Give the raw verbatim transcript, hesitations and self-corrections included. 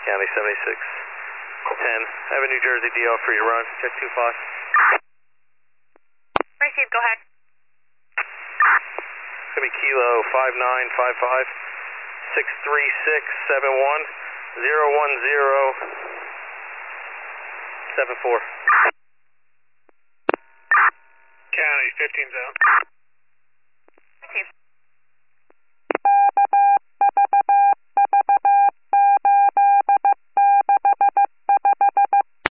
County seventy-six ten. I have a New Jersey D L free to run. Check two five. Received, go ahead. It's going to be Kilo five nine five five six three six seven one zero one zero seven four. County fifteen zone.